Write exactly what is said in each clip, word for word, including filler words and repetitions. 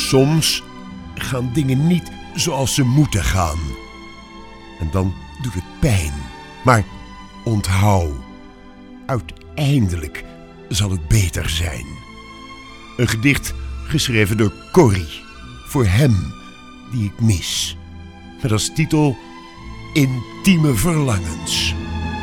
Soms gaan dingen niet zoals ze moeten gaan. En dan doet het pijn. Maar onthoud, uiteindelijk zal het beter zijn. Een gedicht geschreven door Corrie, voor hem die ik mis. Met als titel Intieme Verlangens.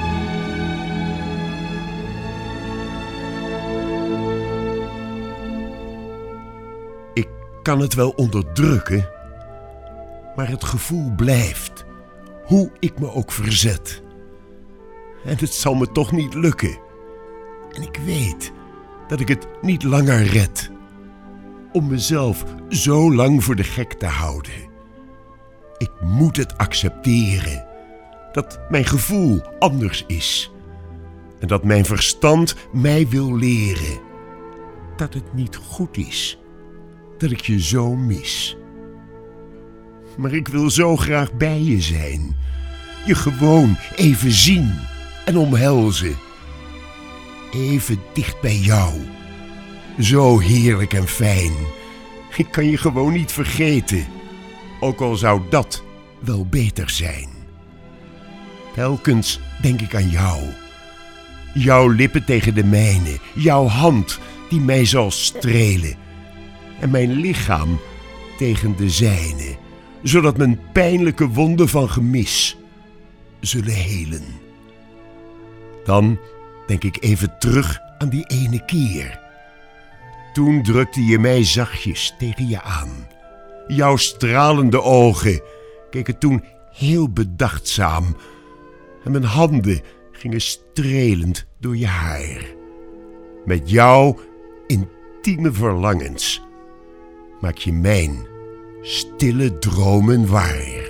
Ik kan het wel onderdrukken, maar het gevoel blijft, hoe ik me ook verzet. En het zal me toch niet lukken. En ik weet dat ik het niet langer red, om mezelf zo lang voor de gek te houden. Ik moet het accepteren, dat mijn gevoel anders is. En dat mijn verstand mij wil leren dat het niet goed is dat ik je zo mis. Maar ik wil zo graag bij je zijn, je gewoon even zien en omhelzen. Even dicht bij jou, zo heerlijk en fijn. Ik kan je gewoon niet vergeten, ook al zou dat wel beter zijn. Telkens denk ik aan jou, jouw lippen tegen de mijne, jouw hand die mij zal strelen en mijn lichaam tegen de zijne, zodat mijn pijnlijke wonden van gemis zullen helen. Dan denk ik even terug aan die ene keer. Toen drukte je mij zachtjes tegen je aan. Jouw stralende ogen keken toen heel bedachtzaam en mijn handen gingen strelend door je haar. Met jouw intieme verlangens maak je mijn stille dromen waar.